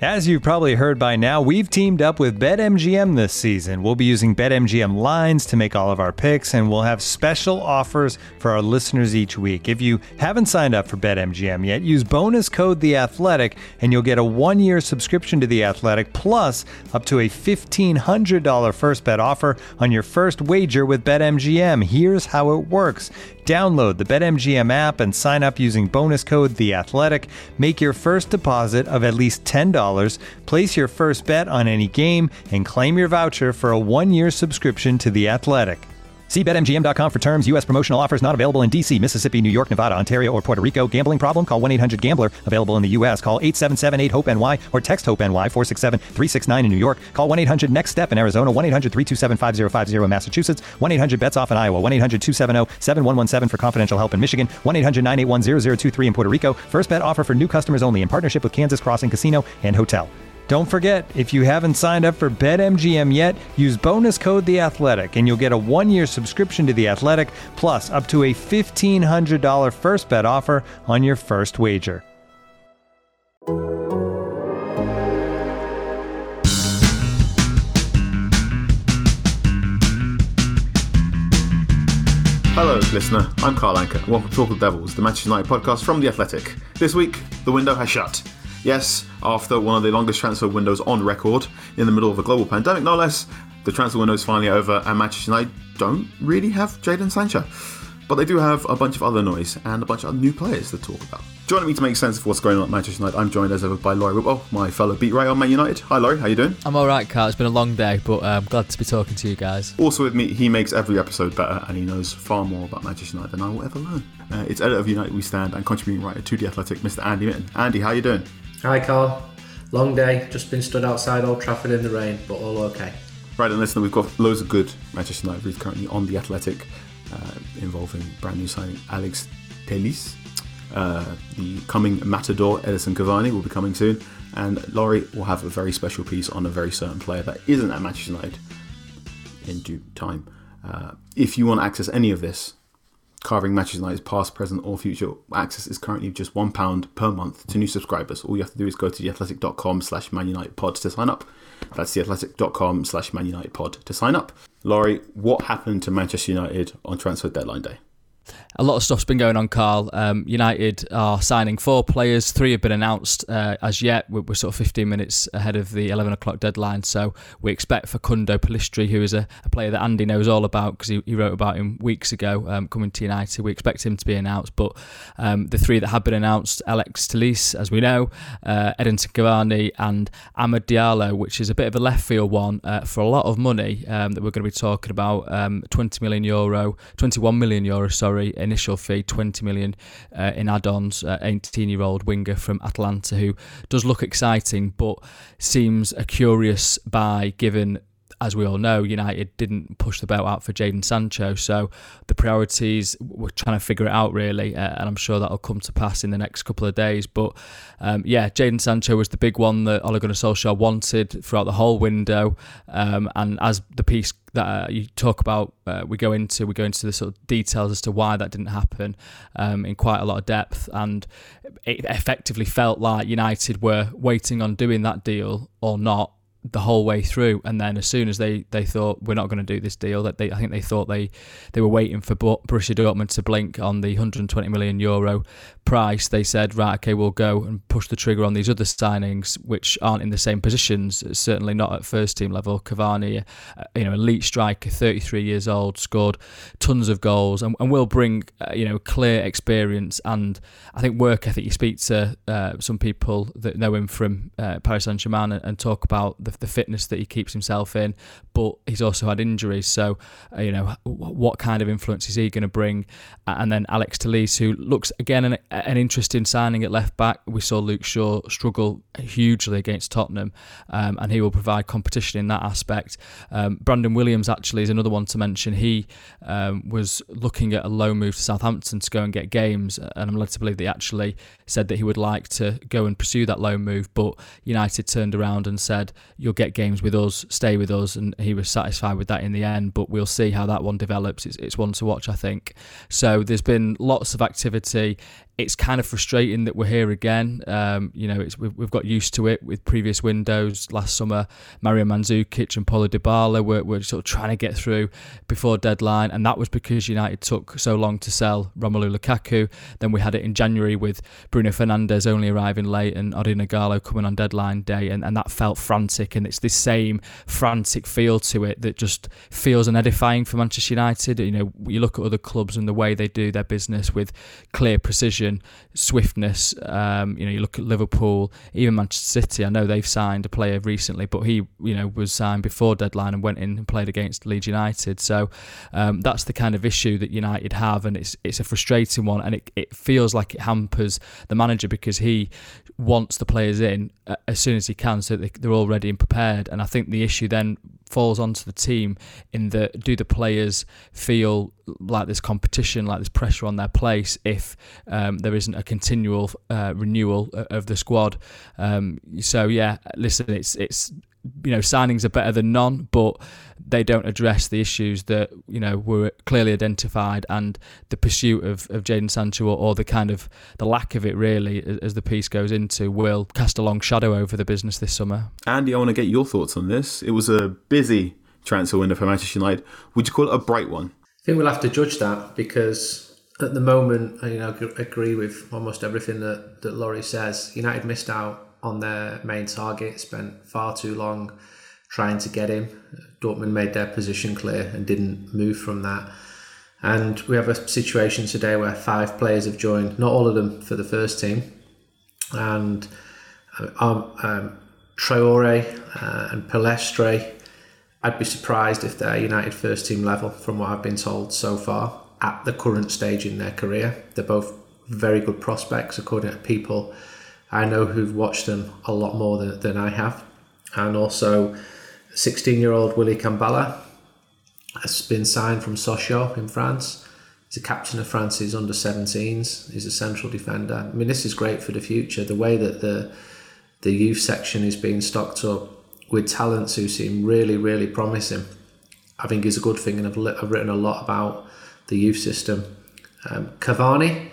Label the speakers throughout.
Speaker 1: As you've probably heard by now, we've teamed up with BetMGM this season. We'll be using BetMGM lines to make all of our picks, and we'll have special offers for our listeners each week. If you haven't signed up for BetMGM yet, use bonus code The Athletic, and you'll get a 1-year subscription to The Athletic, plus up to a $1,500 first bet offer on your first wager with BetMGM. Here's how it works. Download the BetMGM app and sign up using bonus code The Athletic. Make your first deposit of at least $10. Place your first bet on any game and claim your voucher for a 1-year subscription to The Athletic. See BetMGM.com for terms. U.S. promotional offers not available in D.C., Mississippi, New York, Nevada, Ontario, or Puerto Rico. Gambling problem? Call 1-800-GAMBLER. Available in the U.S. Call 877-8-HOPE-NY or text HOPE-NY 467-369 in New York. Call 1-800-NEXT-STEP in Arizona. 1-800-327-5050 in Massachusetts. 1-800-BETS-OFF in Iowa. 1-800-270-7117 for confidential help in Michigan. 1-800-981-0023 in Puerto Rico. First bet offer for new customers only in partnership with Kansas Crossing Casino and Hotel. Don't forget, if you haven't signed up for BetMGM yet, use bonus code The Athletic, and you'll get a 1-year subscription to The Athletic, plus up to a $1,500 first bet offer on your first wager.
Speaker 2: Hello, listener. I'm Carl Anker, and welcome to Talk of Devils, the Manchester United podcast from The Athletic. This week, the window has shut. Yes, after one of the longest transfer windows on record, in the middle of a global pandemic no less, the transfer window is finally over and Manchester United don't really have Jadon Sancho. But they do have a bunch of other noise and a bunch of new players to talk about. Joining me to make sense of what's going on at Manchester United, I'm joined as ever by Laurie Whitwell, my fellow beat writer on Man United. Hi Laurie, how you doing?
Speaker 3: I'm alright, Carl. It's been a long day, but I'm glad to be talking to you guys.
Speaker 2: Also with me, he makes every episode better and he knows far more about Manchester United than I will ever learn. It's editor of United We Stand and contributing writer to The Athletic, Mr. Andy Mitten. Andy, how you doing?
Speaker 4: Hi Carl. Long day, just been stood outside Old Trafford in the rain, but all okay.
Speaker 2: Right, and listen, we've got loads of good Manchester United reads currently on The Athletic, involving brand new signing Alex Telles, the coming Matador Edinson Cavani will be coming soon, and Laurie will have a very special piece on a very certain player that isn't at Manchester United in due time. If you want to access any of this, covering Manchester United's past, present or future, access is currently just £1 per month to new subscribers. All you have to do is go to theathletic.com/manunitedpod to sign up. That's theathletic.com/manunitedpod to sign up. Laurie, what happened to Manchester United on transfer deadline day?
Speaker 3: A lot of stuff's been going on, Carl. United are signing 4 players. 3 have been announced as yet. We're sort of 15 minutes ahead of the 11 o'clock deadline. So we expect Facundo Pellistri, who is a player that Andy knows all about because he wrote about him weeks ago, coming to United. We expect him to be announced. But the 3 that have been announced, Alex Telles, as we know, Edinson Cavani and Amad Diallo, which is a bit of a left field one for a lot of money that we're going to be talking about. €21 million, initial fee, 20 million in add-ons. 18-year-old winger from Atalanta who does look exciting but seems a curious buy given, as we all know, United didn't push the belt out for Jadon Sancho, so the priorities, we're trying to figure it out really, and I'm sure that'll come to pass in the next couple of days. But Jadon Sancho was the big one that Ole Gunnar Solskjaer wanted throughout the whole window, and as the piece that you talk about, we go into the sort of details as to why that didn't happen in quite a lot of depth, and it effectively felt like United were waiting on doing that deal or not the whole way through, and then as soon as they thought we're not going to do this deal, that I think they thought they were waiting for Borussia Dortmund to blink on the €120 million price. They said, right, okay, we'll go and push the trigger on these other signings which aren't in the same positions, certainly not at first team level. Cavani, elite striker, 33 years old, scored tons of goals and will bring clear experience and I think work ethic. You speak to some people that know him from Paris Saint-Germain and talk about the fitness that he keeps himself in, but he's also had injuries, so what kind of influence is he going to bring? And then Alex Telles, who looks again an interesting signing at left back. We saw Luke Shaw struggle hugely against Tottenham, and he will provide competition in that aspect. Brandon Williams actually is another one to mention. He was looking at a loan move to Southampton to go and get games, and I'm led to believe that he actually said that he would like to go and pursue that loan move, but United turned around and said, you'll get games with us, stay with us, and he was satisfied with that in the end, but we'll see how that one develops. It's one to watch, I think. So there's been lots of activity it's kind of frustrating that we're here again. We've got used to it with previous windows. Last summer, Mario Mandzukic and Paulo Dybala were sort of trying to get through before deadline, and that was because United took so long to sell Romelu Lukaku. Then we had it in January with Bruno Fernandes only arriving late and Odion Ighalo coming on deadline day, and that felt frantic, and it's this same frantic feel to it that just feels unedifying for Manchester United. You look at other clubs and the way they do their business with clear precision, swiftness. You look at Liverpool, even Manchester City. I know they've signed a player recently, but he was signed before deadline and went in and played against Leeds United. So that's the kind of issue that United have, and it's a frustrating one, and it feels like it hampers the manager because he wants the players in as soon as he can so that they're all ready and prepared. And I think the issue then falls onto the team in that, do the players feel like there's competition, like there's pressure on their place if there isn't a continual renewal of the squad? So yeah, listen, it's signings are better than none, but they don't address the issues that were clearly identified, and the pursuit of Jadon Sancho or the lack of it really, as the piece goes into, will cast a long shadow over the business this summer.
Speaker 2: Andy, I want to get your thoughts on this. It was a busy transfer window for Manchester United. Would you call it a bright one?
Speaker 4: I think we'll have to judge that, because at the moment, I agree with almost everything that Laurie says. United missed out on their main target, spent far too long trying to get him. Dortmund made their position clear and didn't move from that. And we have a situation today where 5 players have joined, not all of them for the first team. And Traore and Pellistri, I'd be surprised if they're United first team level from what I've been told so far at the current stage in their career. They're both very good prospects, according to people I know who've watched them a lot more than I have. And also 16-year-old Willy Kambala has been signed from Sochaux in France. He's a captain of France's under-17s. He's a central defender. I mean, this is great for the future. The way that the youth section is being stocked up with talents who seem really, really promising, I think is a good thing, and I've written a lot about the youth system. Cavani,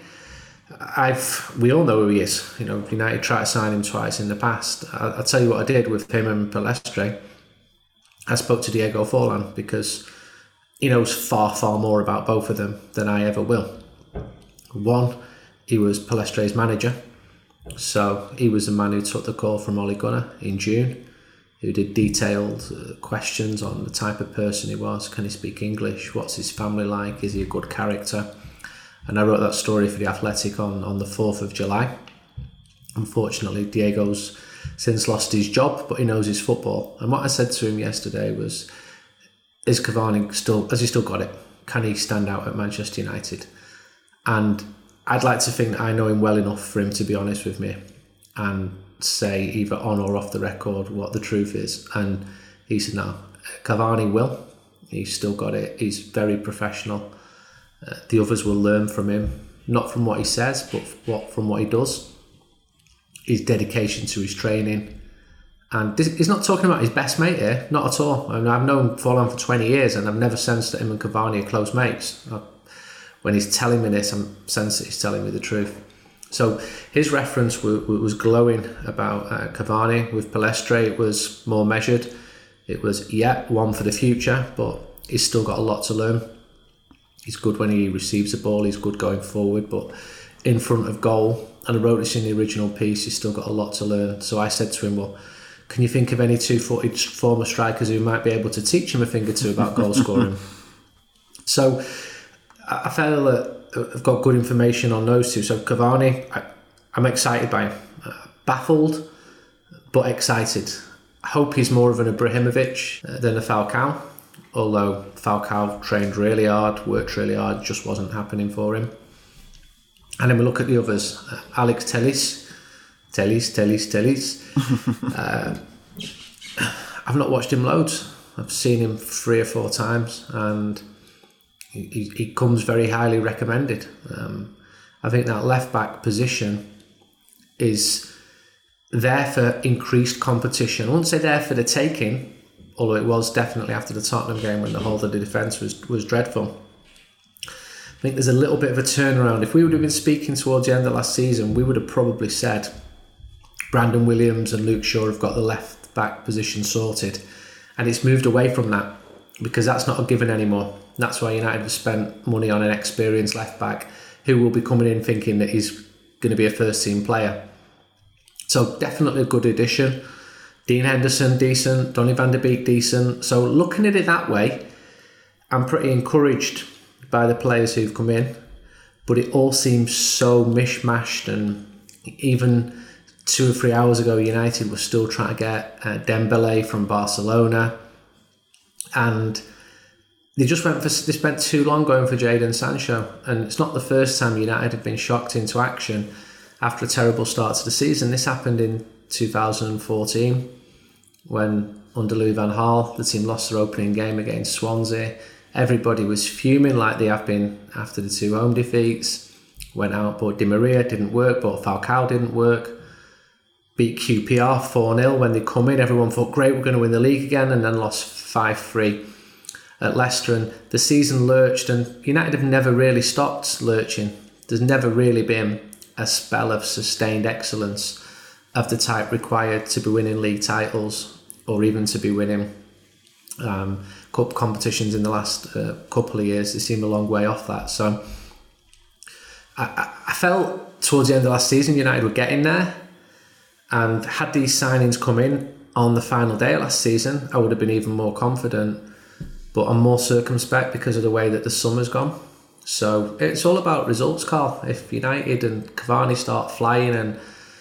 Speaker 4: we all know who he is. United tried to sign him twice in the past. I'll tell you what I did with him and Pellistri. I spoke to Diego Forlan because he knows far, far more about both of them than I ever will. One, he was Pellistri's manager. So he was the man who took the call from Ole Gunnar in June, who did detailed questions on the type of person he was. Can he speak English? What's his family like? Is he a good character? And I wrote that story for The Athletic on the 4th of July. Unfortunately, Diego's since lost his job, but he knows his football. And what I said to him yesterday was, has he still got it? Can he stand out at Manchester United? And I'd like to think that I know him well enough for him to be honest with me and say either on or off the record what the truth is. And he said, no, Cavani will. He's still got it. He's very professional. The others will learn from him, not from what he says, but from what he does. His dedication to his training. And he's not talking about his best mate here, not at all. I mean, I've known Forlan for 20 years and I've never sensed that him and Cavani are close mates. When he's telling me this, I'm sensing he's telling me the truth. So his reference was glowing about Cavani. With Pellistri, it was more measured. It was, one for the future, but he's still got a lot to learn. He's good when he receives the ball, he's good going forward, but in front of goal, and I wrote this in the original piece, he's still got a lot to learn. So I said to him, well, can you think of any 2-footed former strikers who might be able to teach him a thing or two about goal scoring? So I feel that I've got good information on those two. So Cavani, I'm excited by him. Baffled, but excited. I hope he's more of an Ibrahimovic than a Falcao. Although Falcao trained really hard, worked really hard, just wasn't happening for him. And then we look at the others. Alex Telles. I've not watched him loads. I've seen him 3 or 4 times and he comes very highly recommended. I think that left-back position is there for increased competition. I wouldn't say there for the taking, although it was definitely after the Tottenham game when the whole of the defence was dreadful. I think there's a little bit of a turnaround. If we would have been speaking towards the end of last season, we would have probably said Brandon Williams and Luke Shaw have got the left back position sorted, and it's moved away from that because that's not a given anymore. That's why United have spent money on an experienced left back who will be coming in thinking that he's going to be a first team player. So definitely a good addition. Dean Henderson, decent. Donny van der Beek, decent. So looking at it that way, I'm pretty encouraged by the players who've come in. But it all seems so mishmashed, and even 2 or 3 hours ago, United were still trying to get Dembele from Barcelona, and they spent too long going for Jadon Sancho. And it's not the first time United have been shocked into action after a terrible start to the season. This happened in 2014 when, under Louis van Gaal, the team lost their opening game against Swansea. Everybody was fuming like they have been after the 2 home defeats. Went out, bought Di Maria, didn't work, bought Falcao, didn't work. Beat QPR 4-0 when they come in. Everyone thought, great, we're going to win the league again, and then lost 5-3 at Leicester. And the season lurched, and United have never really stopped lurching. There's never really been a spell of sustained excellence of the type required to be winning league titles, or even to be winning cup competitions in the last couple of years. They seem a long way off that. So I felt towards the end of last season United were getting there, and had these signings come in on the final day of last season, I would have been even more confident. But I'm more circumspect because of the way that the summer's gone. So it's all about results, Carl. If United and Cavani start flying and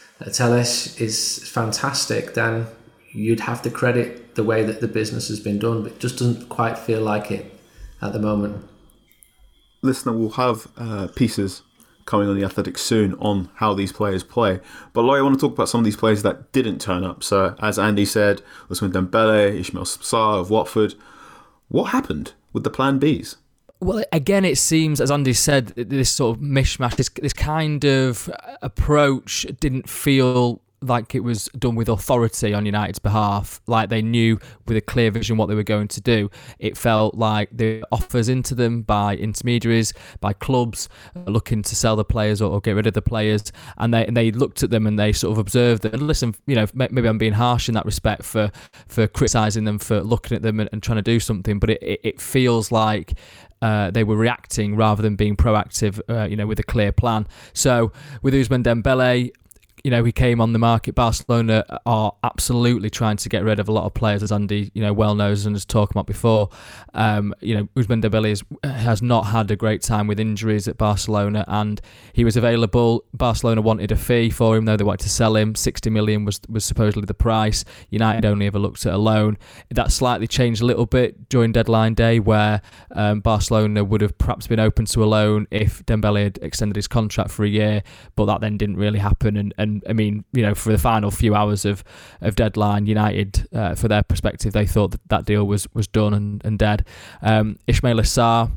Speaker 4: Telles is fantastic, then you'd have to credit the way that the business has been done, but it just doesn't quite feel like it at the moment.
Speaker 2: Listener, we'll have pieces coming on The Athletic soon on how these players play. But Laurie, I want to talk about some of these players that didn't turn up. So as Andy said, Ousmane Dembele, Ismail Sarr of Watford. What happened with the plan Bs?
Speaker 3: Well, again, it seems, as Andy said, this sort of mishmash, this kind of approach didn't feel like it was done with authority on United's behalf, like they knew with a clear vision what they were going to do. It felt like the offers into them by intermediaries, by clubs looking to sell the players or get rid of the players, and they looked at them and they sort of observed that, and listen, maybe I'm being harsh in that respect for criticising them for looking at them and trying to do something, but it feels like they were reacting rather than being proactive, with a clear plan. So with Ousmane Dembele, he came on the market. Barcelona are absolutely trying to get rid of a lot of players, as Andy, well knows and has talked about before. Ousmane Dembele has not had a great time with injuries at Barcelona, and he was available. Barcelona wanted a fee for him, though they wanted to sell him. 60 million was supposedly the price. United only ever looked at a loan. That slightly changed a little bit during deadline day, where Barcelona would have perhaps been open to a loan if Dembele had extended his contract for a year, but that then didn't really happen. And I mean, for the final few hours of deadline, United, for their perspective, they thought that deal was done and dead. Ismail Sarr,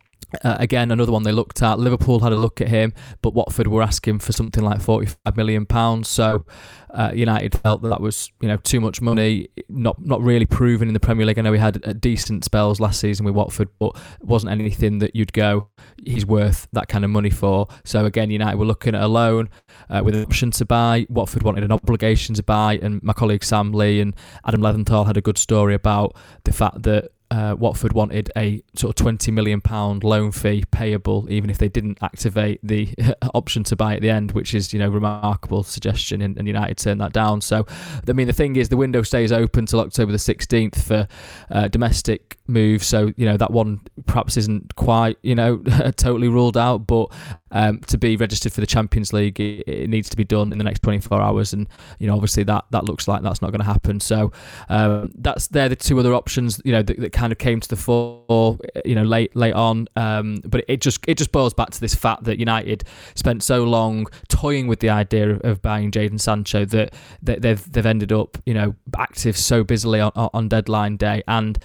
Speaker 3: again, another one they looked at. Liverpool had a look at him, but Watford were asking for something like £45 million. So United felt that was too much money, not really proven in the Premier League. I know he had decent spells last season with Watford, but it wasn't anything that you'd go, he's worth that kind of money for. So again, United were looking at a loan with an option to buy. Watford wanted an obligation to buy, and my colleague Sam Lee and Adam Leventhal had a good story about the fact that Watford wanted a sort of £20 million loan fee payable even if they didn't activate the option to buy at the end, which is remarkable suggestion, and United turned that down. So I mean, the thing is, the window stays open till October the 16th for domestic moves, so that one perhaps isn't quite totally ruled out, but to be registered for the Champions League, it needs to be done in the next 24 hours, and obviously that looks like that's not going to happen. So they're the two other options that kind of came to the fore late on, but it just boils back to this fact that United spent so long toying with the idea of buying Jadon Sancho that they've ended up active so busily on deadline day, and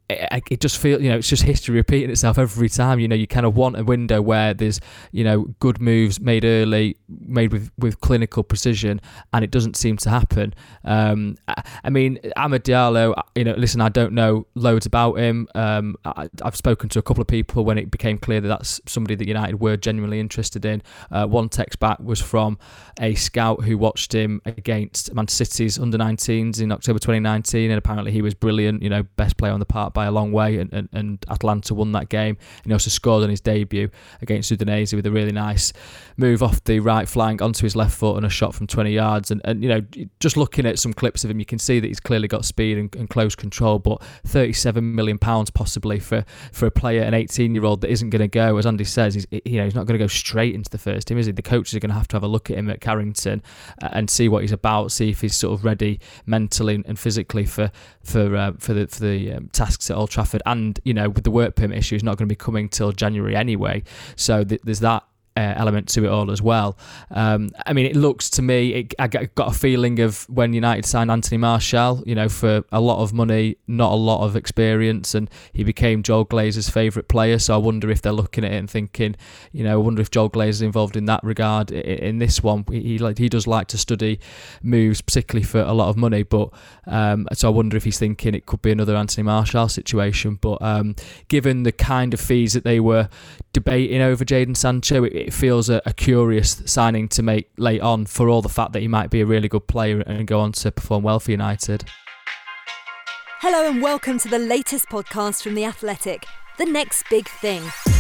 Speaker 3: it just feels, it's just history repeating itself every time. You kind of want a window where there's, good moves made early, made with clinical precision, and it doesn't seem to happen. I mean, Amad Diallo, listen, I don't know loads about him. I've spoken to a couple of people when it became clear that that's somebody that United were genuinely interested in. One text back was from a scout who watched him against Manchester City's under-19s in October 2019, and apparently he was brilliant, best player on the park by a long way, and Atalanta won that game. And he also scored on his debut against Udinese with a really nice move off the right flank onto his left foot and a shot from 20 yards. And just looking at some clips of him, you can see that he's clearly got speed and close control, but £37 million possibly for a player, an 18-year-old that isn't going to go, as Andy says, he's not going to go straight into the first team, is he? The coaches are going to have a look at him at Carrington and see what he's about, see if he's sort of ready mentally and physically for the tasks at Old Trafford. And with the work permit issue, he's not going to be coming till January anyway, so there's that element to it all as well. I mean, it looks to me, I got a feeling of when United signed Anthony Martial, for a lot of money, not a lot of experience, and he became Joel Glazer's favourite player. So I wonder if they're looking at it and thinking, I wonder if Joel Glazer is involved in that regard. In this one, he does like to study moves, particularly for a lot of money. But so I wonder if he's thinking it could be another Anthony Martial situation. But given the kind of fees that they were debating over Jadon Sancho, it feels a curious signing to make late on, for all the fact that he might be a really good player and go on to perform well for United.
Speaker 5: Hello and welcome to the latest podcast from The Athletic, The Next Big Thing.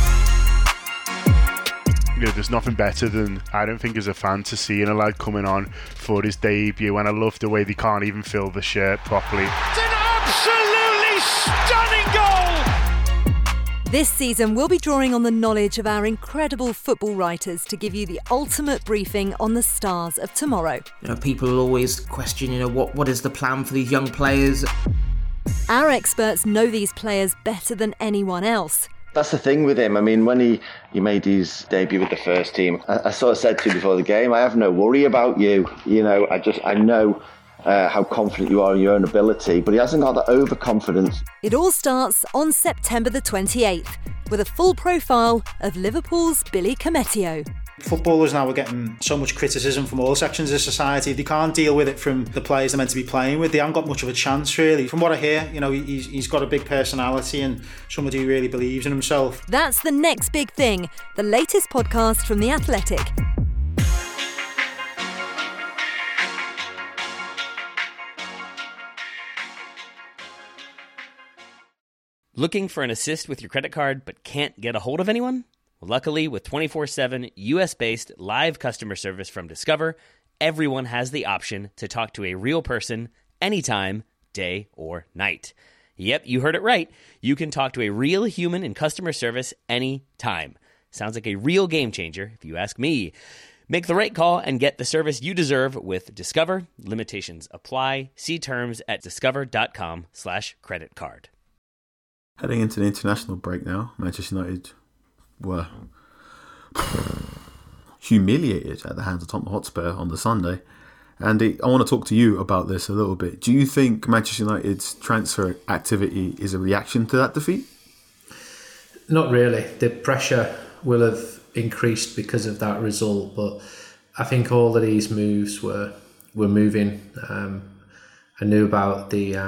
Speaker 6: There's nothing better than, I don't think as a fan, to seeing a lad coming on for his debut, and I love the way they can't even fill the shirt properly.
Speaker 7: It's an absolutely stunning goal!
Speaker 5: This season, we'll be drawing on the knowledge of our incredible football writers to give you the ultimate briefing on the stars of tomorrow.
Speaker 8: People will always question, what is the plan for these young players?
Speaker 5: Our experts know these players better than anyone else.
Speaker 9: That's the thing with him. I mean, when he made his debut with the first team, I sort of said to him before the game, I have no worry about you. I know how confident you are in your own ability, but he hasn't got that overconfidence.
Speaker 5: It all starts on September the 28th with a full profile of Liverpool's Billy Koumetio.
Speaker 10: Footballers now are getting so much criticism from all sections of society. They can't deal with it from the players they're meant to be playing with. They haven't got much of a chance, really. From what I hear, he's got a big personality and somebody who really believes in himself.
Speaker 5: That's The Next Big Thing, the latest podcast from The Athletic.
Speaker 11: Looking for an assist with your credit card but can't get a hold of anyone? Well, luckily, with 24/7 US-based live customer service from Discover, everyone has the option to talk to a real person anytime, day or night. Yep, you heard it right. You can talk to a real human in customer service anytime. Sounds like a real game changer, if you ask me. Make the right call and get the service you deserve with Discover. Limitations apply. See terms at discover.com/creditcard.
Speaker 2: Heading into the international break now, Manchester United were humiliated at the hands of Tottenham Hotspur on the Sunday. Andy, I want to talk to you about this a little bit. Do you think Manchester United's transfer activity is a reaction to that defeat?
Speaker 4: Not really. The pressure will have increased because of that result, but I think all of these moves were moving. I knew about the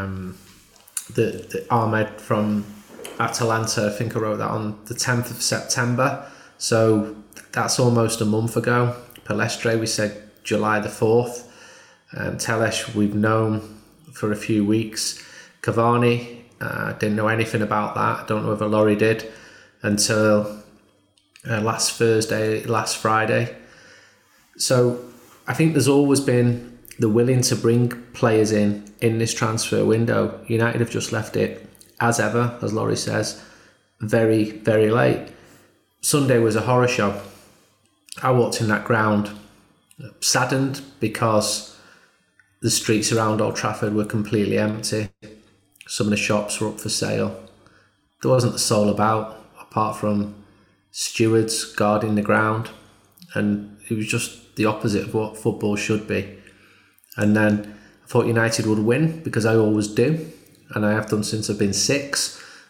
Speaker 4: Ahmed from Atalanta. I think I wrote that on the 10th of September. So that's almost a month ago. Palestre, we said July the 4th. Telles, we've known for a few weeks. Cavani, didn't know anything about that. I don't know if Laurie did until last Friday. So I think there's always been the willing to bring players in this transfer window. United have just left it, as ever, as Laurie says, very, very late. Sunday was a horror show. I walked in that ground saddened because the streets around Old Trafford were completely empty. Some of the shops were up for sale. There wasn't a soul about, apart from stewards guarding the ground. And it was just the opposite of what football should be. And then I thought United would win, because I always do. And I have done since I've been 6.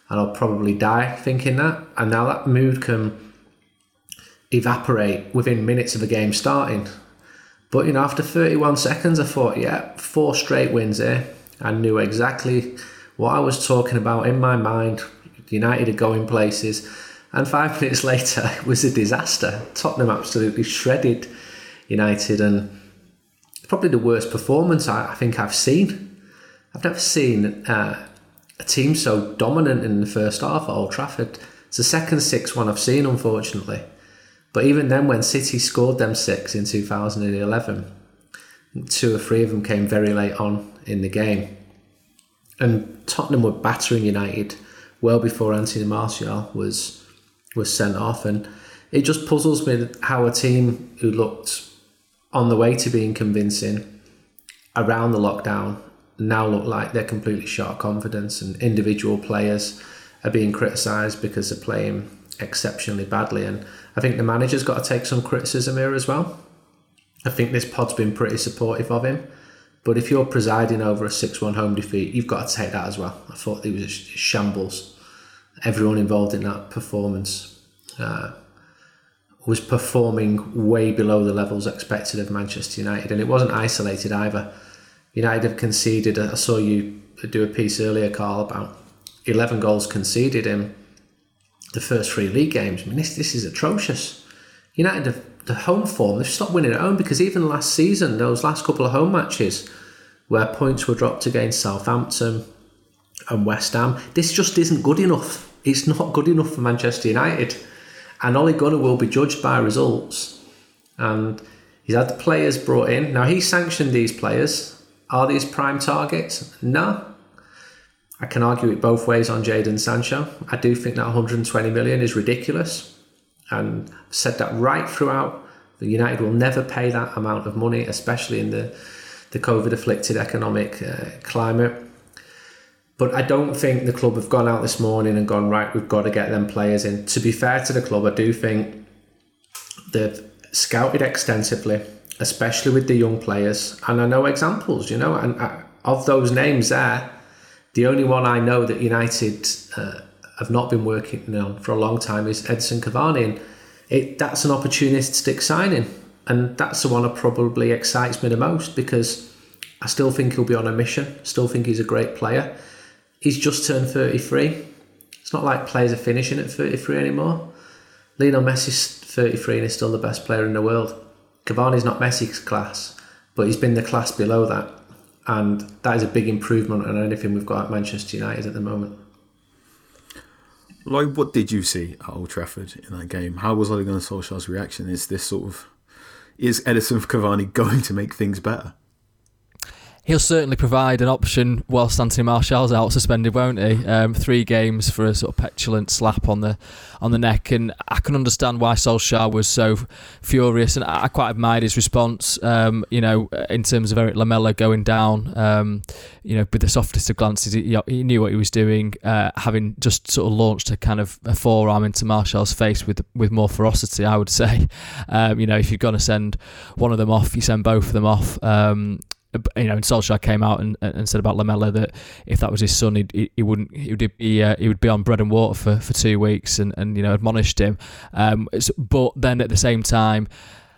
Speaker 4: and I'll probably die thinking that. And now that mood can evaporate within minutes of a game starting. But, you know, after 31 seconds, I thought, yeah, 4 straight wins here. I knew exactly what I was talking about in my mind. United are going places. And 5 minutes later, it was a disaster. Tottenham absolutely shredded United, and probably the worst performance I think I've seen. I've never seen a team so dominant in the first half at Old Trafford. It's the second 6-1 I've seen, unfortunately. But even then, when City scored them 6 in 2011, 2 or 3 of them came very late on in the game. And Tottenham were battering United well before Anthony Martial was sent off. And it just puzzles me how a team who looked on the way to being convincing around the lockdown now look like they're completely short of confidence, and individual players are being criticised because they're playing exceptionally badly. And I think the manager's got to take some criticism here as well. I think this pod's been pretty supportive of him, but if you're presiding over a 6-1 home defeat, you've got to take that as well. I thought it was a shambles. Everyone involved in that performance was performing way below the levels expected of Manchester United, and it wasn't isolated either. United have conceded, I saw you do a piece earlier, Carl, about 11 goals conceded in the first 3 league games. I mean, this is atrocious. United have the home form, they've stopped winning at home, because even last season, those last couple of home matches where points were dropped against Southampton and West Ham, this just isn't good enough. It's not good enough for Manchester United. And Ole Gunnar will be judged by results. And he's had the players brought in. Now, he sanctioned these players. Are these prime targets? No. I can argue it both ways on Jadon Sancho. I do think that 120 million is ridiculous. And I've said that right throughout. The United will never pay that amount of money, especially in the COVID-afflicted economic climate. But I don't think the club have gone out this morning and gone, right, we've got to get them players in. To be fair to the club, I do think they've scouted extensively, especially with the young players. And I know examples, you know, and of those names there, the only one I know that United have not been working on for a long time is Edison Cavani. And that's an opportunistic signing. And that's the one that probably excites me the most, because I still think he'll be on a mission. Still think he's a great player. He's just turned 33. It's not like players are finishing at 33 anymore. Lionel Messi's 33 and is still the best player in the world. Cavani's not Messi's class, but he's been the class below that. And that is a big improvement on anything we've got at Manchester United at the moment.
Speaker 2: Like, what did you see at Old Trafford in that game? How was Ole Gunnar Solskjaer's reaction? Is Edison Cavani going to make things better?
Speaker 3: He'll certainly provide an option whilst Anthony Martial's out suspended, won't he? 3 games for a sort of petulant slap on the neck, and I can understand why Solskjaer was so furious, and I quite admired his response. In terms of Eric Lamela going down, with the softest of glances, he knew what he was doing, having just sort of launched a forearm into Martial's face with more ferocity, I would say. If you're going to send one of them off, you send both of them off. And Solskjaer came out and said about Lamela that if that was his son, he would be on bread and water for 2 weeks, and admonished him. But then at the same time,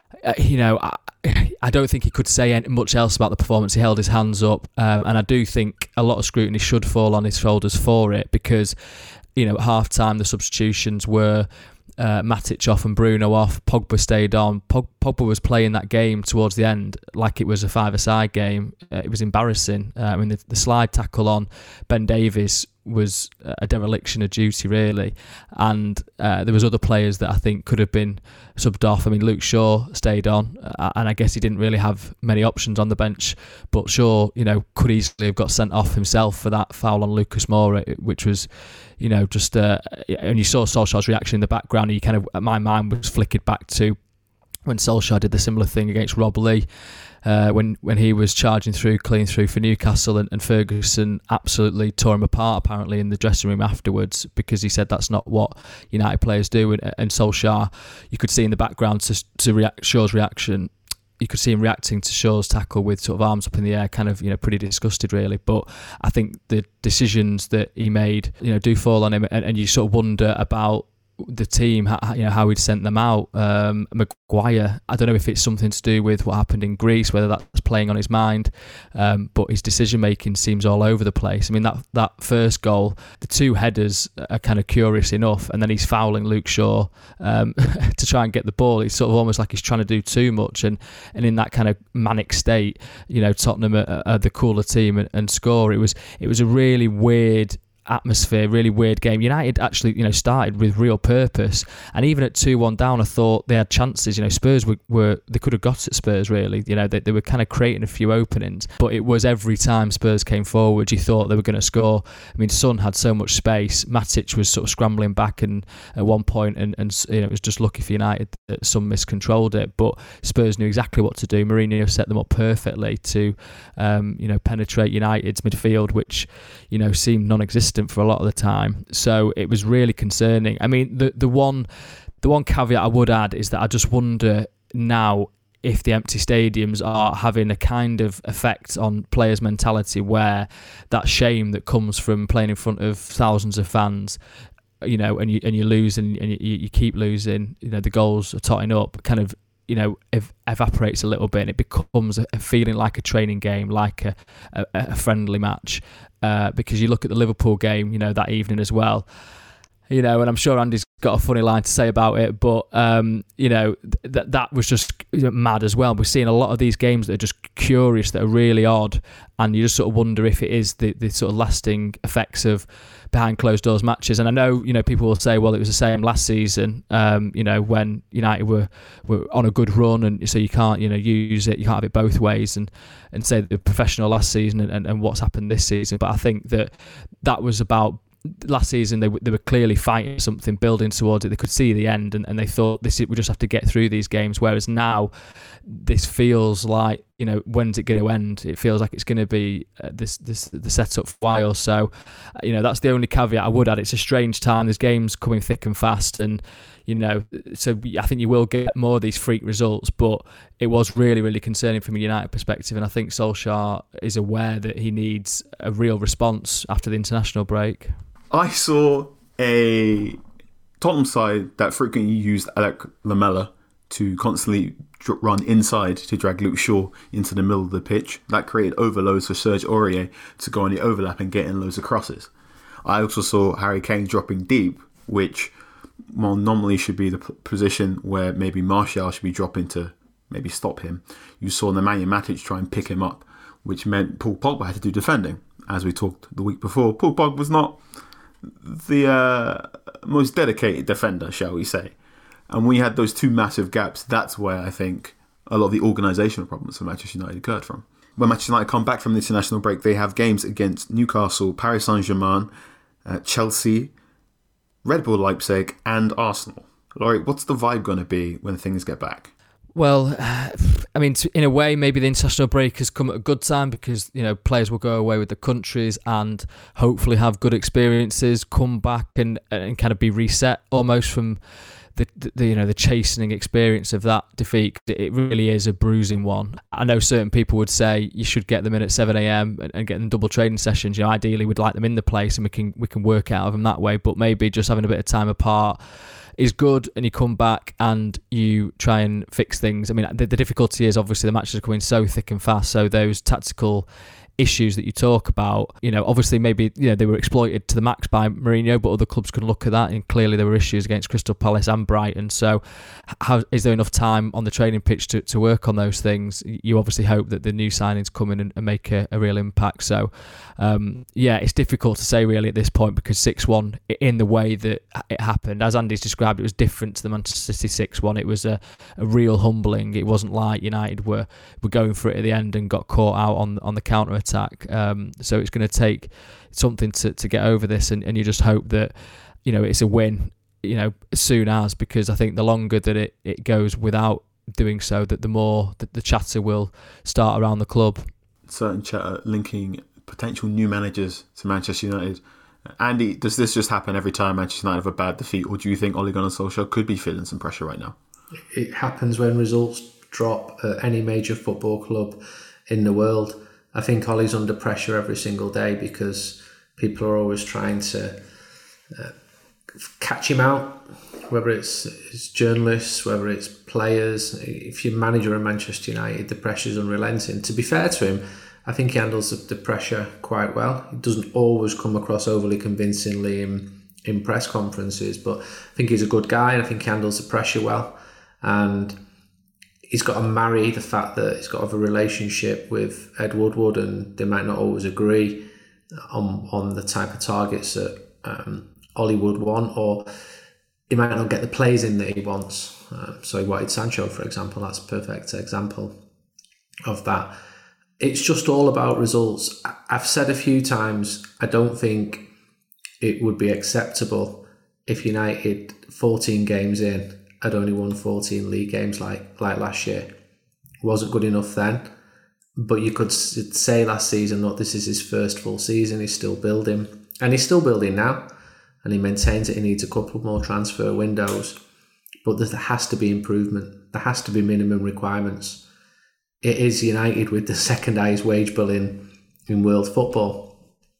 Speaker 3: I don't think he could say much else about the performance. He held his hands up, and I do think a lot of scrutiny should fall on his shoulders for it, because at half time the substitutions were Matic off and Bruno off. Pogba stayed on. Pogba was playing that game towards the end like it was a 5-a-side game. It was embarrassing. The slide tackle on Ben Davies was a dereliction of duty, really. And there was other players that I think could have been subbed off. Luke Shaw stayed on, and I guess he didn't really have many options on the bench. But Shaw, could easily have got sent off himself for that foul on Lucas Moura, which was, and you saw Solskjaer's reaction in the background, and my mind was flickered back to when Solskjaer did the similar thing against Rob Lee, when he was charging through, clean through for Newcastle, and Ferguson absolutely tore him apart apparently in the dressing room afterwards, because he said that's not what United players do. And Solskjaer, you could see in the background to Shaw's reaction, you could see him reacting to Shaw's tackle with sort of arms up in the air, kind of, pretty disgusted really. But I think the decisions that he made, do fall on him, and you sort of wonder about the team, how he'd sent them out. Maguire, I don't know if it's something to do with what happened in Greece, whether that's playing on his mind, but his decision making seems all over the place. I mean, that first goal, the two headers are kind of curious enough, and then he's fouling Luke Shaw to try and get the ball. It's sort of almost like he's trying to do too much, and in that kind of manic state, Tottenham are the cooler team and score. It was a really weird atmosphere, really weird game. United actually, started with real purpose, and even at 2-1 down, I thought they had chances. Spurs were they could have got at Spurs really. They were kind of creating a few openings, but it was every time Spurs came forward, you thought they were going to score. I mean, Son had so much space. Matic was sort of scrambling back, and at one point, and it was just lucky for United that Son miscontrolled it. But Spurs knew exactly what to do. Mourinho set them up perfectly to, penetrate United's midfield, which seemed non-existent for a lot of the time. So it was really concerning. I mean, the one caveat I would add is that I just wonder now if the empty stadiums are having a kind of effect on players' mentality, where that shame that comes from playing in front of thousands of fans, and you lose and you keep losing, the goals are totting up, kind of evaporates a little bit, and it becomes a feeling like a training game, like a friendly match. Because you look at the Liverpool game, that evening as well, and I'm sure Andy's got a funny line to say about it, but that was just mad as well. We're seeing a lot of these games that are just curious, that are really odd, and you just sort of wonder if it is the sort of lasting effects of behind closed doors matches. And I know, people will say, well, it was the same last season, when United were on a good run, and so you can't, use it, you can't have it both ways, and say that they're professional last season and what's happened this season. But I think that was about last season. They were clearly fighting something, building towards it. They could see the end, and they thought we just have to get through these games. Whereas now, this feels like, when's it going to end? It feels like it's going to be the setup for a while. So, that's the only caveat I would add. It's a strange time. There's games coming thick and fast, and so I think you will get more of these freak results. But it was really, really concerning from a United perspective, and I think Solskjaer is aware that he needs a real response after the international break.
Speaker 2: I saw a Tottenham side that frequently used Alec Lamela to constantly run inside to drag Luke Shaw into the middle of the pitch. That created overloads for Serge Aurier to go on the overlap and get in loads of crosses. I also saw Harry Kane dropping deep, which normally should be the position where maybe Martial should be dropping to maybe stop him. You saw Nemanja Matic try and pick him up, which meant Paul Pogba had to do defending. As we talked the week before, Paul Pogba was not the most dedicated defender, shall we say. And when you had those two massive gaps, that's where I think a lot of the organisational problems for Manchester United occurred from. When Manchester United come back from the international break, they have games against Newcastle, Paris Saint-Germain, Chelsea, Red Bull Leipzig and Arsenal. Laurie, what's the vibe going to be when things get back?
Speaker 3: Well, I mean, in a way, maybe the international break has come at a good time, because players will go away with the countries and hopefully have good experiences, come back and kind of be reset almost from the chastening experience of that defeat. It really is a bruising one. I know certain people would say you should get them in at 7 a.m. and get them double training sessions. Ideally, we'd like them in the place and we can work out of them that way. But maybe just having a bit of time apart is good, and you come back and you try and fix things. I mean, the difficulty is obviously the matches are coming so thick and fast, so those tactical issues that you talk about, obviously maybe they were exploited to the max by Mourinho, but other clubs can look at that, and clearly there were issues against Crystal Palace and Brighton. So is there enough time on the training pitch to work on those things? You obviously hope that the new signings come in and make a real impact. So it's difficult to say really at this point, because 6-1 in the way that it happened, as Andy's described, it was different to the Manchester City 6-1. It was a real humbling. It wasn't like United were going for it at the end and got caught out on the counter attack. So it's going to take something to get over this, and you just hope that it's a win as soon as, because I think the longer that it goes without doing so, that the more that the chatter will start around the club. Certain
Speaker 2: chatter linking potential new managers to Manchester United. Andy, does this just happen every time Manchester United have a bad defeat, or do you think Ole Gunnar Solskjaer could be feeling some pressure right now?
Speaker 4: It happens when results drop at any major football club in the world. I think Ollie's under pressure every single day because people are always trying to catch him out, whether it's journalists, whether it's players. If you're manager of Manchester United, the pressure's unrelenting. To be fair to him, I think he handles the pressure quite well. He doesn't always come across overly convincingly in press conferences, but I think he's a good guy and I think he handles the pressure well. And he's got to marry the fact that he's got to have a relationship with Ed Woodward, and they might not always agree on the type of targets that Ollie would want, or he might not get the plays in that he wants. So he wanted Sancho, for example. That's a perfect example of that. It's just all about results. I've said a few times, I don't think it would be acceptable if United, 14 games in, had only won 14 league games like last year. Wasn't good enough then, but you could say last season, look, this is his first full season, he's still building, and he's still building now, and he maintains that he needs a couple more transfer windows, but there has to be improvement. There has to be minimum requirements. It is United with the second highest wage bill in world football,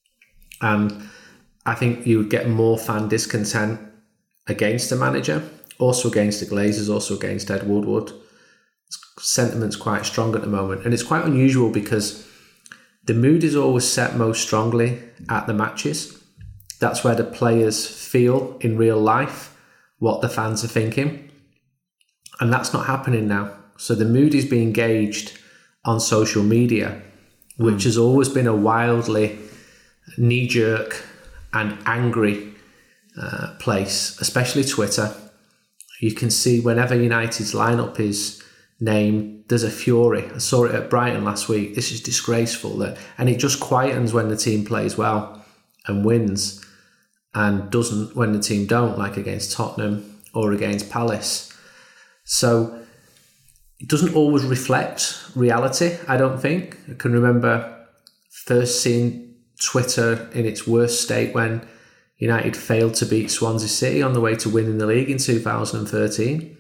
Speaker 4: and I think you would get more fan discontent against the manager, also against the Glazers, also against Ed Woodward. Sentiment's quite strong at the moment, and it's quite unusual because the mood is always set most strongly at the matches. That's where the players feel in real life what the fans are thinking, and that's not happening now. So the mood is being gauged on social media, which has always been a wildly knee-jerk and angry place, especially Twitter. You can see whenever United's lineup is named, there's a fury. I saw it at Brighton last week. This is disgraceful. And it just quietens when the team plays well and wins, and doesn't when the team don't, like against Tottenham or against Palace. So it doesn't always reflect reality, I don't think. I can remember first seeing Twitter in its worst state when United failed to beat Swansea City on the way to winning the league in 2013.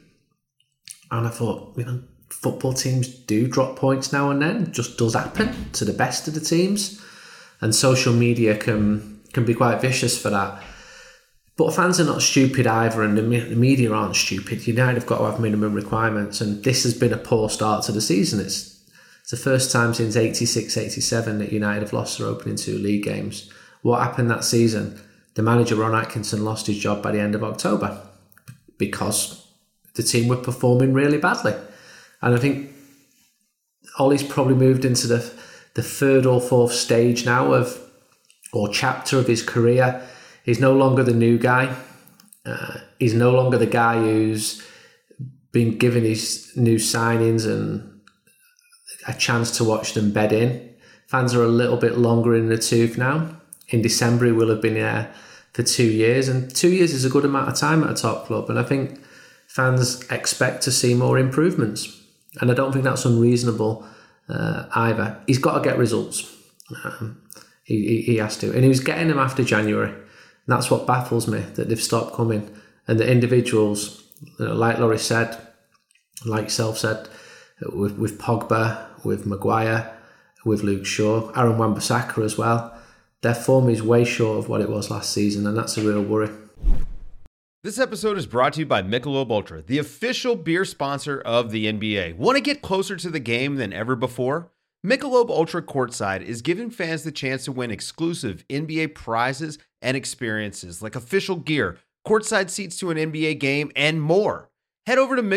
Speaker 4: And I thought, football teams do drop points now and then. It just does happen to the best of the teams. And social media can be quite vicious for that. But fans are not stupid either, and the media aren't stupid. United have got to have minimum requirements, and this has been a poor start to the season. It's the first time since 86-87 that United have lost their opening 2 league games. What happened that season? The manager, Ron Atkinson, lost his job by the end of October because the team were performing really badly. And I think Ollie's probably moved into the 3rd or 4th stage now or chapter of his career. He's no longer the new guy. He's no longer the guy who's been given his new signings and a chance to watch them bed in. Fans are a little bit longer in the tooth now. In December, he will have been there for 2 years, and 2 years is a good amount of time at a top club. And I think fans expect to see more improvements, and I don't think that's unreasonable either. He's got to get results. He has to, and he was getting them after January. And that's what baffles me, that they've stopped coming, and the individuals, like Laurie said, like Self said, with Pogba, with Maguire, with Luke Shaw, Aaron Wan-Bissaka as well. Their form is way short of what it was last season, and that's a real worry.
Speaker 12: This episode is brought to you by Michelob Ultra, the official beer sponsor of the NBA. Want to get closer to the game than ever before? Michelob Ultra Courtside is giving fans the chance to win exclusive NBA prizes and experiences like official gear, courtside seats to an NBA game, and more. Head over to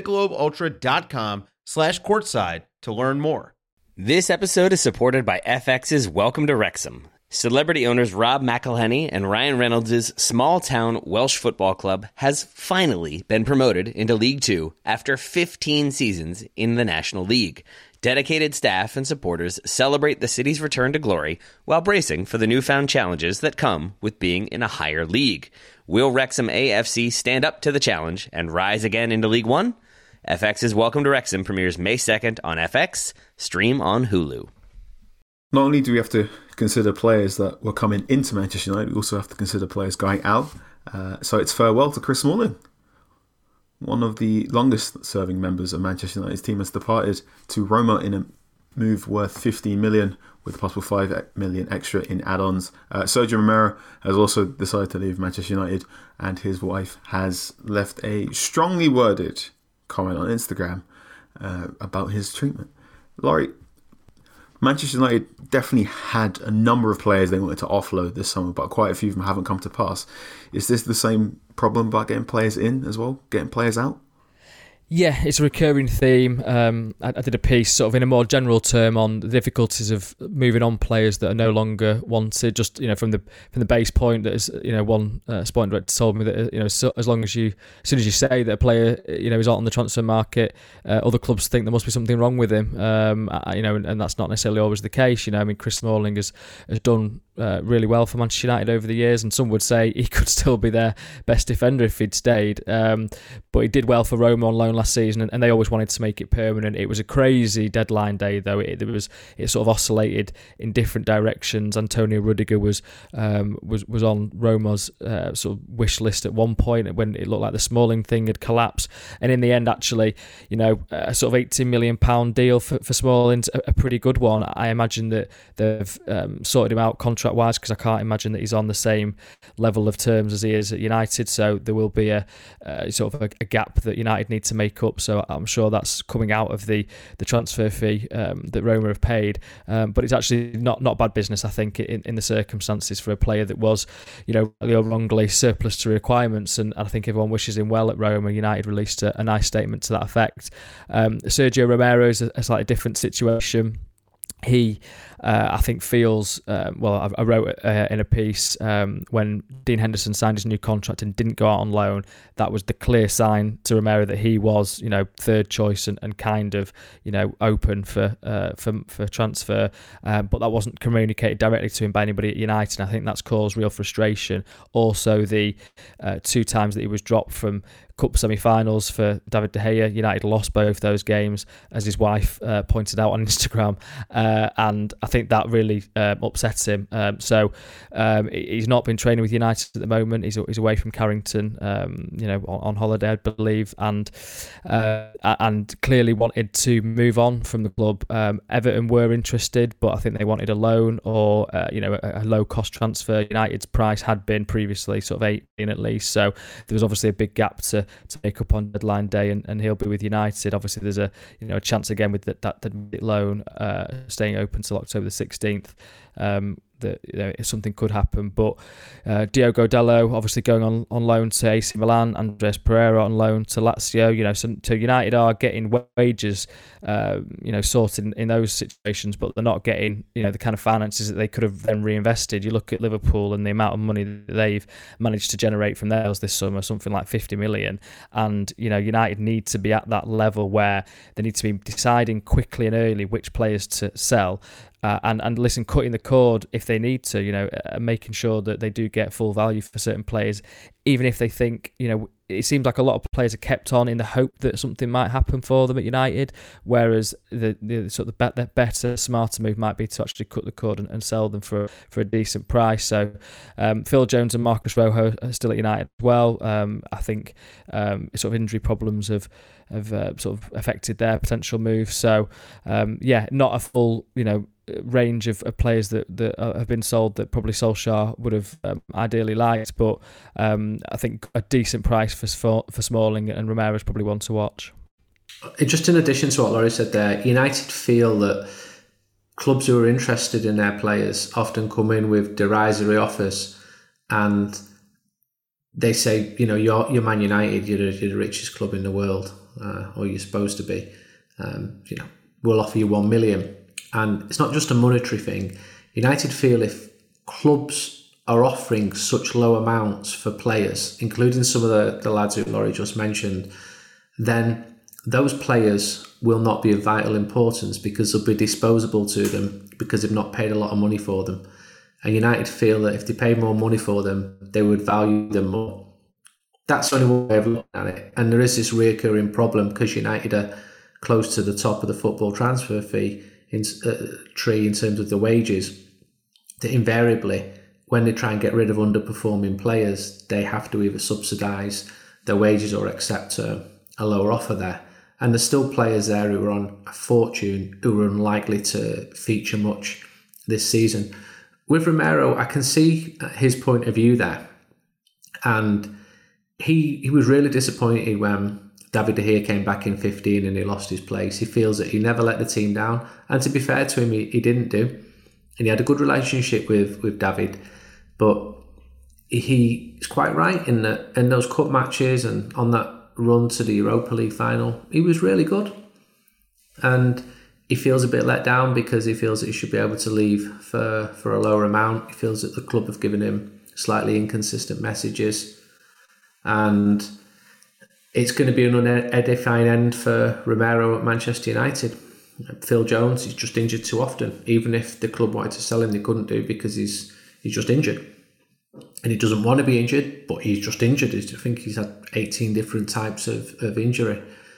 Speaker 12: MichelobUltra.com/courtside to learn more.
Speaker 11: This episode is supported by FX's Welcome to Wrexham. Celebrity owners Rob McElhenney and Ryan Reynolds' small-town Welsh football club has finally been promoted into League Two after 15 seasons in the National League. Dedicated staff and supporters celebrate the city's return to glory while bracing for the newfound challenges that come with being in a higher league. Will Wrexham AFC stand up to the challenge and rise again into League One? FX's Welcome to Wrexham premieres May 2nd on FX, stream on Hulu.
Speaker 2: Not only do we have to consider players that were coming into Manchester United, we also have to consider players going out. So it's farewell to Chris Smalling. one of the longest-serving members of Manchester United's team, has departed to Roma in a move worth 15 million, with a possible 5 million extra in add-ons. Sergio Romero has also decided to leave Manchester United, and his wife has left a strongly worded comment on Instagram about his treatment. Laurie, Manchester United definitely had a number of players they wanted to offload this summer, but quite a few of them haven't come to pass. Is this the same problem about getting players in as well, getting players out?
Speaker 3: Yeah, it's a recurring theme. I did a piece sort of in a more general term on the difficulties of moving on players that are no longer wanted. Just from the base point that is one sporting director told me that so as soon as you say that a player is out on the transfer market, other clubs think there must be something wrong with him. And that's not necessarily always the case. Chris Smalling has done really well for Manchester United over the years, and some would say he could still be their best defender if he'd stayed. But he did well for Roma on loan last season, and they always wanted to make it permanent. It was a crazy deadline day, though. It sort of oscillated in different directions. Antonio Rudiger was on Roma's sort of wish list at one point when it looked like the Smalling thing had collapsed, and in the end, actually, a sort of £18 million deal for Smalling's a pretty good one. I imagine that they've sorted him out contract-wise, because I can't imagine that he's on the same level of terms as he is at United, so there will be a sort of a gap that United need to make up. So I'm sure that's coming out of the transfer fee that Roma have paid, but it's actually not bad business, I think, in the circumstances for a player that was wrongly surplus to requirements, and I think everyone wishes him well at Roma. United released a nice statement to that effect. Sergio Romero is a slightly different situation. He, I think, feels, I wrote in a piece when Dean Henderson signed his new contract and didn't go out on loan, that was the clear sign to Romero that he was, third choice and kind of, open for transfer. But that wasn't communicated directly to him by anybody at United, and I think that's caused real frustration. Also, the 2 times that he was dropped from Cup semi-finals for David De Gea, United lost both those games, as his wife pointed out on Instagram, and I think that really upsets him. So he's not been training with United at the moment. He's away from Carrington, on holiday, I believe, and clearly wanted to move on from the club. Everton were interested, but I think they wanted a loan or a low-cost transfer. United's price had been previously sort of 18 at least, so there was obviously a big gap to make up on deadline day, and he'll be with United. Obviously, there's a chance again with that loan staying open till October the 16th. That something could happen, but Diogo Dalot obviously going on loan to AC Milan, Andreas Pereira on loan to Lazio. So United are getting wages, sorted in those situations, but they're not getting the kind of finances that they could have then reinvested. You look at Liverpool and the amount of money that they've managed to generate from theirs this summer, something like 50 million, and United need to be at that level where they need to be deciding quickly and early which players to sell. And listen, cutting the cord if they need to, making sure that they do get full value for certain players, even if they think, it seems like a lot of players are kept on in the hope that something might happen for them at United, whereas the sort of the better, smarter move might be to actually cut the cord and sell them for a decent price. So Phil Jones and Marcus Rojo are still at United as well. I think sort of injury problems have sort of affected their potential move. So not a full range of players that have been sold that probably Solskjaer would have ideally liked, but I think a decent price for Smalling and Romero is probably one to watch.
Speaker 4: Just in addition to what Laurie said there, United feel that clubs who are interested in their players often come in with derisory offers, and they say, you're Man United, you're the richest club in the world, or you're supposed to be. We'll offer you 1 million. And it's not just a monetary thing. United feel if clubs are offering such low amounts for players, including some of the lads who Laurie just mentioned, then those players will not be of vital importance because they'll be disposable to them because they've not paid a lot of money for them. And United feel that if they paid more money for them, they would value them more. That's the only way of looking at it. And there is this recurring problem because United are close to the top of the football transfer fee tree in terms of the wages, that invariably when they try and get rid of underperforming players, they have to either subsidise their wages or accept a lower offer there. And there's still players there who are on a fortune who are unlikely to feature much this season. With Romero, I can see his point of view there. And he was really disappointed when David De Gea came back in 15 and he lost his place. He feels that he never let the team down. And to be fair to him, he didn't do. And he had a good relationship with David. But he's quite right in that in those cup matches and on that run to the Europa League final, he was really good. And he feels a bit let down because he feels that he should be able to leave for a lower amount. He feels that the club have given him slightly inconsistent messages. And it's going to be an unedifying end for Romero at Manchester United. Phil Jones, he's just injured too often. Even if the club wanted to sell him, they couldn't do because he's just injured. And he doesn't want to be injured, but he's just injured. I think he's had 18 different types of injury.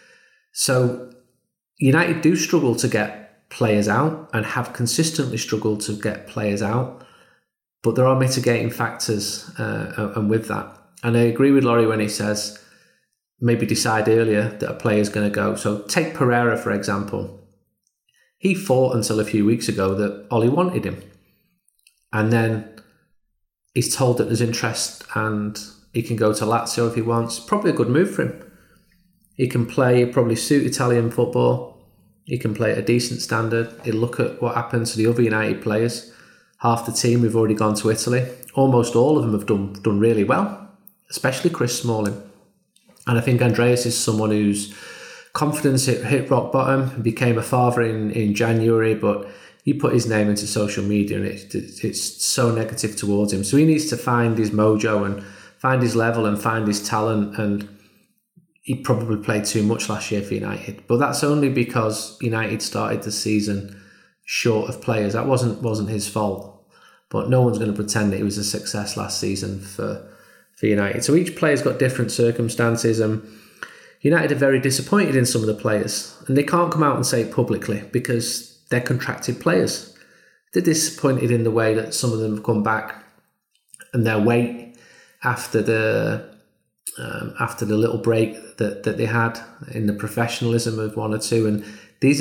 Speaker 4: So United do struggle to get players out and have consistently struggled to get players out. But there are mitigating factors and with that. And I agree with Laurie when he says maybe decide earlier that a player's going to go. So take Pereira, for example. He thought until a few weeks ago that Ollie wanted him. And then he's told that there's interest and he can go to Lazio if he wants. Probably a good move for him. He can play, probably suit Italian football. He can play at a decent standard. He'll look at what happens to the other United players. Half the team have already gone to Italy. Almost all of them have done really well, especially Chris Smalling. And I think Andreas is someone whose confidence hit rock bottom. He became a father in January, but you put his name into social media and it's so negative towards him. So he needs to find his mojo and find his level and find his talent. And he probably played too much last year for United. But that's only because United started the season short of players. That wasn't his fault. But no one's going to pretend that he was a success last season for United. So each player's got different circumstances, and United are very disappointed in some of the players. And they can't come out and say it publicly because they're contracted players. They're disappointed in the way that some of them have come back and their weight after the little break that they had in the professionalism of one or two. And these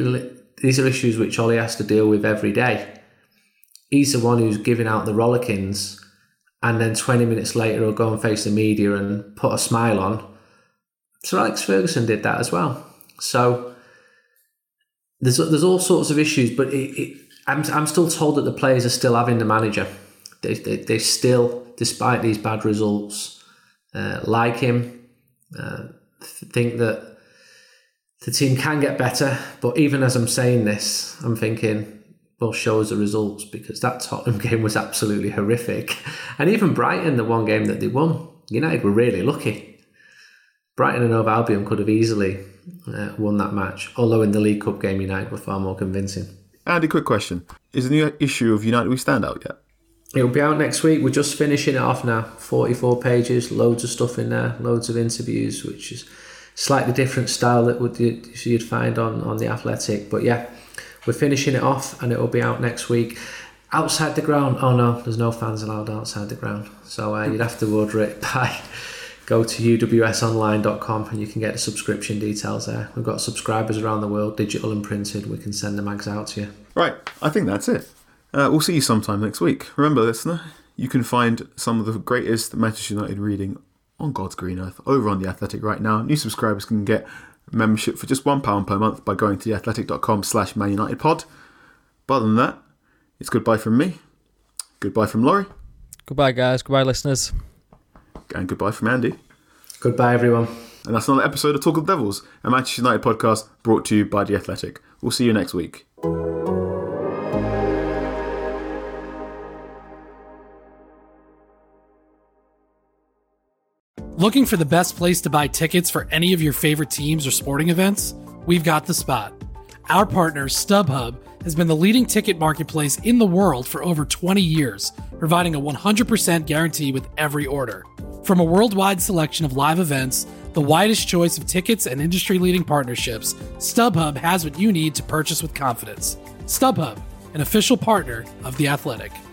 Speaker 4: are issues which Ollie has to deal with every day. He's the one who's giving out the rollickins, and then 20 minutes later he'll go and face the media and put a smile on. Sir Alex Ferguson did that as well. So there's all sorts of issues, but I'm still told that the players are still having the manager. They still, despite these bad results, like him, think that the team can get better. But even as I'm saying this, I'm thinking, well, show us the results, because that Tottenham game was absolutely horrific. And even Brighton, the one game that they won, United were really lucky. Brighton and Hove Albion could have easily won that match, although in the League Cup game United were far more convincing.
Speaker 2: Andy, quick question. Is the new issue of United We Stand out yet?
Speaker 4: It'll be out next week. We're just finishing it off now. 44 pages, loads of stuff in there, loads of interviews, which is slightly different style that you'd find on The Athletic. But yeah, we're finishing it off and it'll be out next week. Outside the ground, oh no, there's no fans allowed outside the ground. So you'd have to order it by... Go to uwsonline.com and you can get the subscription details there. We've got subscribers around the world, digital and printed. We can send the mags out to you.
Speaker 2: Right, I think that's it. We'll see you sometime next week. Remember, listener, you can find some of the greatest Manchester United reading on God's green earth over on The Athletic right now. New subscribers can get membership for just £1 per month by going to theathletic.com/Man United pod. But other than that, it's goodbye from me. Goodbye from Laurie.
Speaker 3: Goodbye, guys. Goodbye, listeners.
Speaker 2: And goodbye from Andy.
Speaker 4: Goodbye, everyone.
Speaker 2: And that's another episode of Talk of the Devils, a Manchester United podcast brought to you by The Athletic. We'll see you next week.
Speaker 13: Looking for the best place to buy tickets for any of your favorite teams or sporting events? We've got the spot. Our partner, StubHub, has been the leading ticket marketplace in the world for over 20 years, providing a 100% guarantee with every order. From a worldwide selection of live events, the widest choice of tickets and industry-leading partnerships, StubHub has what you need to purchase with confidence. StubHub, an official partner of The Athletic.